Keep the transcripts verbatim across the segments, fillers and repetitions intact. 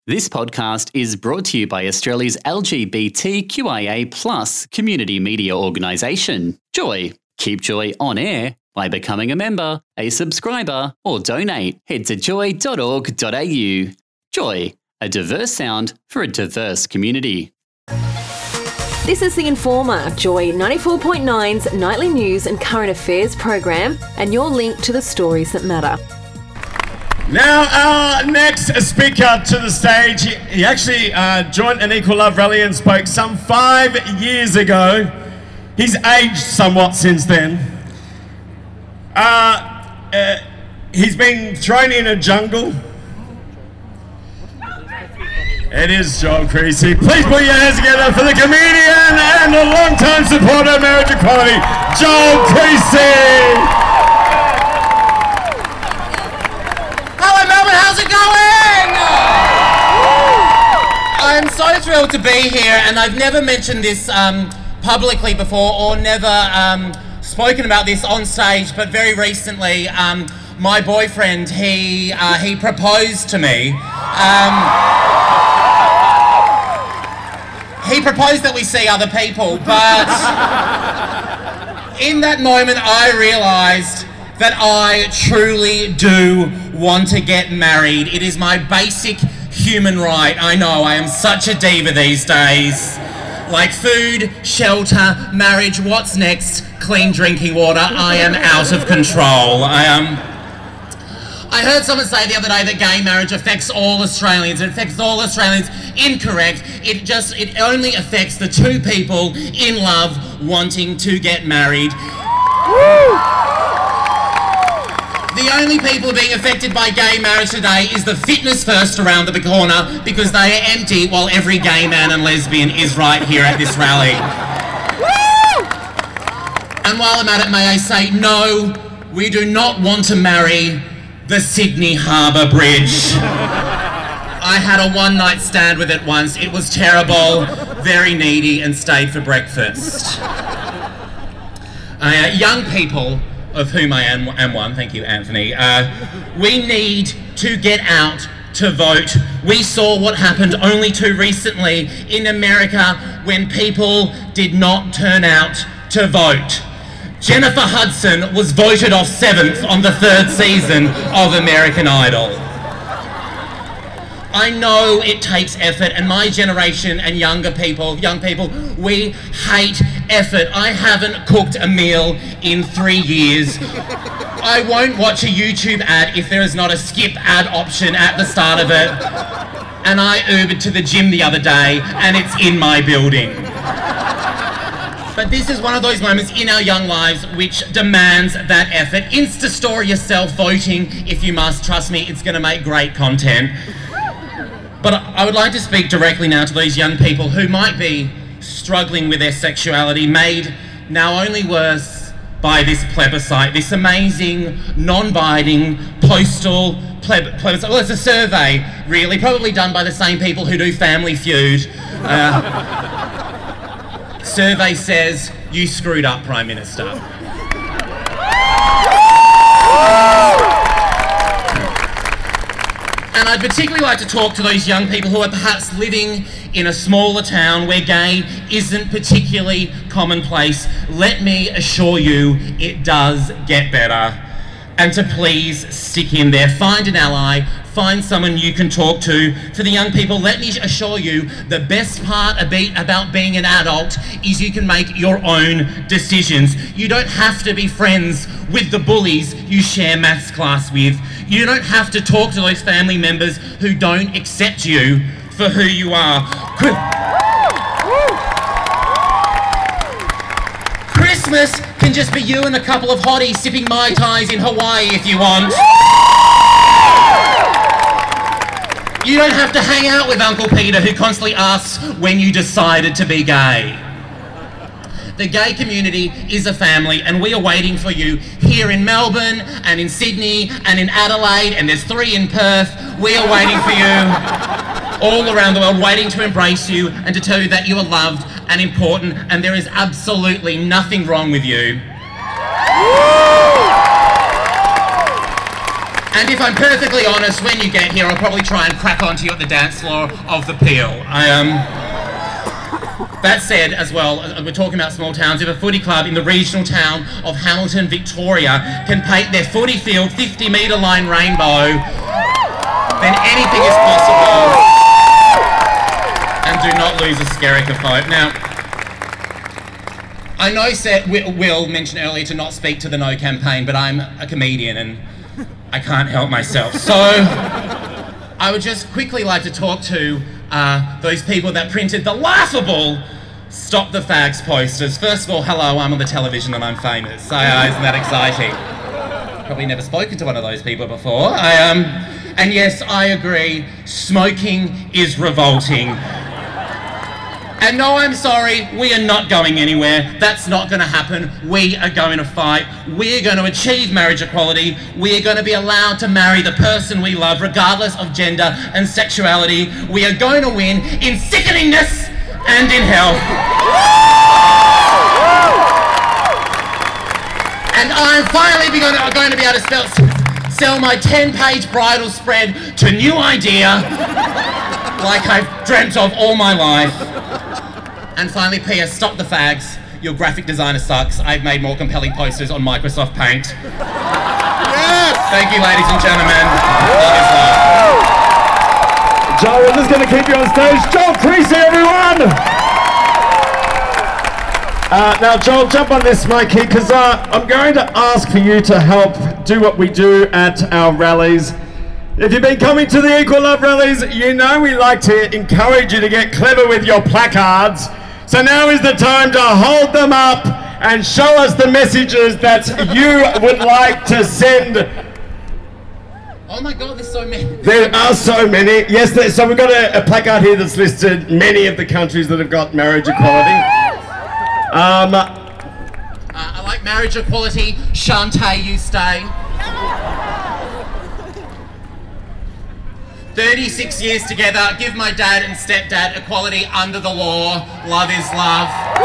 This podcast is brought to you by Australia's L G B T Q I A plus community media organisation, Joy. Keep Joy on air by becoming a member, a subscriber, or donate. Head to joy dot org dot a u. Joy, a diverse sound for a diverse community. This is The Informer, Joy ninety-four point nine's nightly news and current affairs program, and your link to the stories that matter. Now, our next speaker to the stage, he, he actually uh, joined an Equal Love rally and spoke some five years ago. He's aged somewhat since then. Uh, uh, he's been thrown in a jungle. It is Joel Creasy. Please put your hands together for the comedian and a long-time supporter of marriage equality, Joel Creasy. How's it going? I'm so thrilled to be here, and I've never mentioned this um, publicly before or never um, spoken about this on stage, but very recently um, my boyfriend, he uh, he proposed to me. Um, he proposed that we see other people, but in that moment I realised that I truly do want to get married. It is my basic human right. I know, I am such a diva these days. Like food, shelter, marriage, what's next? Clean drinking water. I am out of control. I am... Um, I heard someone say the other day that gay marriage affects all Australians. It affects all Australians. Incorrect. It just, it only affects the two people in love wanting to get married. Woo! The only people being affected by gay marriage today is the Fitness First around the corner, because they are empty while every gay man and lesbian is right here at this rally. Woo! And while I'm at it, may I say, no, we do not want to marry the Sydney Harbour Bridge. I had a one-night stand with it once. It was terrible, very needy, and stayed for breakfast. Uh, young people, of whom I am, am one, thank you, Anthony, uh, we need to get out to vote. We saw what happened only too recently in America when people did not turn out to vote. Jennifer Hudson was voted off seventh on the third season of American Idol. I know it takes effort, and my generation and younger people, young people, we hate effort. I haven't cooked a meal in three years. I won't watch a YouTube ad if there is not a skip ad option at the start of it. And I Ubered to the gym the other day, and it's in my building. But this is one of those moments in our young lives which demands that effort. Insta story yourself voting if you must. Trust me, it's going to make great content. But I would like to speak directly now to these young people who might be struggling with their sexuality, made now only worse by this plebiscite, this amazing, non-binding, postal pleb- plebiscite. Well, it's a survey, really, probably done by the same people who do Family Feud. Uh, survey says, you screwed up, Prime Minister. And I'd particularly like to talk to those young people who are perhaps living in a smaller town where gay isn't particularly commonplace. Let me assure you, it does get better. And to please stick in there, find an ally, find someone you can talk to. For the young people, let me assure you, the best part about being an adult is you can make your own decisions. You don't have to be friends with the bullies you share maths class with. You don't have to talk to those family members who don't accept you for who you are. Christmas can just be you and a couple of hotties sipping Mai Tais in Hawaii if you want. You don't have to hang out with Uncle Peter, who constantly asks when you decided to be gay. The gay community is a family, and we are waiting for you here in Melbourne and in Sydney and in Adelaide, and there's three in Perth. We are waiting for you all around the world, waiting to embrace you and to tell you that you are loved and important, and there is absolutely nothing wrong with you. And if I'm perfectly honest, when you get here, I'll probably try and crack onto you at the dance floor of the Peel. I um. That said, as well, we're talking about small towns. If a footy club in the regional town of Hamilton, Victoria, can paint their footy field fifty metre line rainbow, then anything is possible. And do not lose a Skerrick vote. Now, I know Seth, Will mentioned earlier to not speak to the No campaign, but I'm a comedian and I can't help myself. So I would just quickly like to talk to uh, those people that printed the laughable Stop the Fags posters. First of all, hello, I'm on the television and I'm famous. So, uh, isn't that exciting? Probably never spoken to one of those people before. I, um, and yes, I agree, smoking is revolting. And no, I'm sorry, we are not going anywhere. That's not going to happen. We are going to fight. We're going to achieve marriage equality. We're going to be allowed to marry the person we love, regardless of gender and sexuality. We are going to win in sickeningness and in health. And I'm finally going to, going to be able to spell, sell my ten-page bridal spread to New Idea, like I've dreamt of all my life. And finally, P S, stop the fags. Your graphic designer sucks. I've made more compelling posters on Microsoft Paint. Yes! Thank you, ladies and gentlemen. Love is love. Joel, we're just going to keep you on stage. Joel Creasy, everyone! Uh, now, Joel, jump on this mic here, because uh, I'm going to ask for you to help do what we do at our rallies. If you've been coming to the Equal Love rallies, you know we like to encourage you to get clever with your placards. So now is the time to hold them up and show us the messages that you would like to send. Oh my God, there's so many. There are so many. Yes, there, so we've got a, a placard here that's listed many of the countries that have got marriage equality. Um, uh, I like marriage equality. Shantae, you stay. thirty-six years together, give my dad and stepdad equality under the law. Love is love.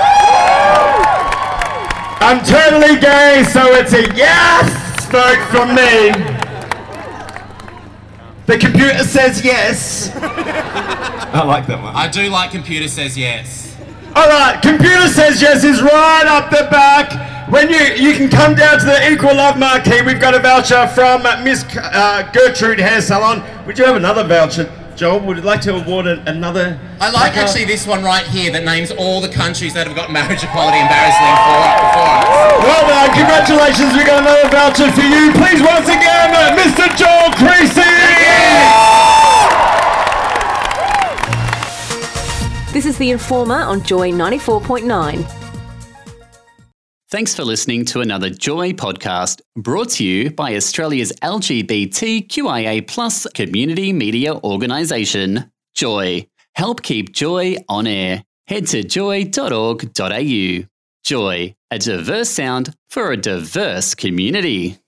I'm totally gay, so it's a yes vote from me. The computer says yes. I like that one. I do like computer says yes. All right, computer says yes is right up the back. When you you can come down to the Equal Love marquee, we've got a voucher from Miss uh, Gertrude Hair Salon. Would you have another voucher, Joel? Would you like to award a, another? I like placard? Actually this one right here that names all the countries that have got marriage equality embarrassingly before, before us. Well done, congratulations, we got another voucher for you. Please once again, Mister Joel Creasy! This is The Informer on Joy ninety-four point nine. Thanks for listening to another Joy podcast brought to you by Australia's L G B T Q I A plus community media organisation, Joy. Help keep Joy on air. Head to joy dot org dot a u. Joy, a diverse sound for a diverse community.